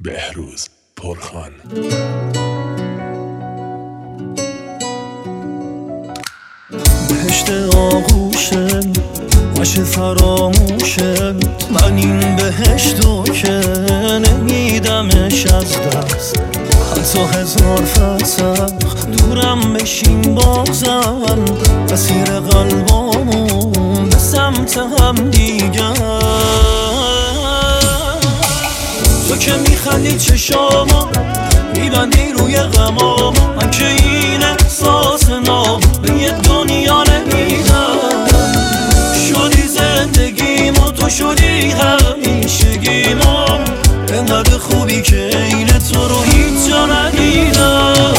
بهروز پرخان. بهشت آغوشه باشه فراموشه، من این بهشتو که نمیدمش از دست. حتی هزار فسخ دورم بشین بازم، مسیر قلبامون به سمت هم دیگر. تو که میخندی چشاما میبندی روی غماما، من که این احساس نام به یه دنیا نمیدم. شدی زندگیم و تو شدی همیشگیم، انقدر خوبی که این تو رو هیچ جا ندیدم.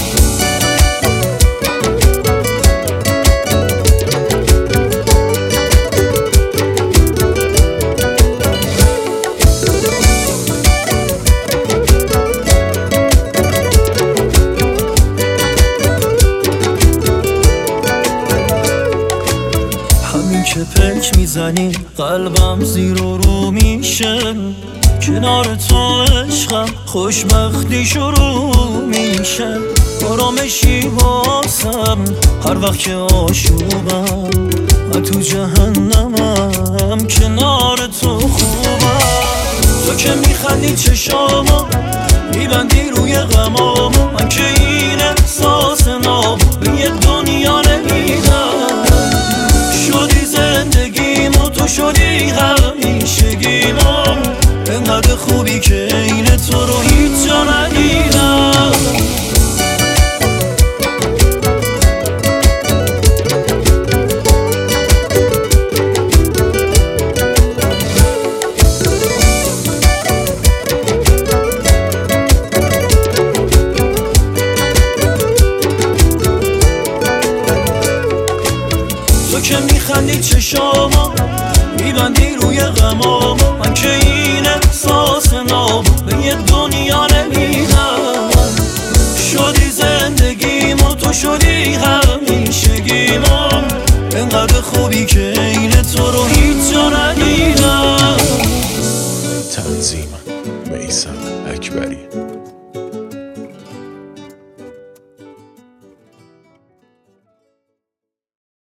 که پک میزنی قلبم زیر و رو میشه، کنار تو عشقم خوشبختی شروع میشه. آرامشی واسم هر وقت که آشوبم، من تو جهنمم کنار تو خوبم. تو که میخندی چشاما میبندی روی غماما، من که این احساس نام به یه دنیا نمیدم. شدی زندگیم و تو شدی همیشگیم، انقدر خوبی که این تو رو هیچ جا ندیدم. تو که میخندی چشاما میبندی روی غماما، من که این احساس نام به یه دنیا نمیدم. شدی زندگیم و تو شدی همیشگیم، انقدر خوبی که این تو رو هیچ جا ندیدم. تنظیم میثم اکبری.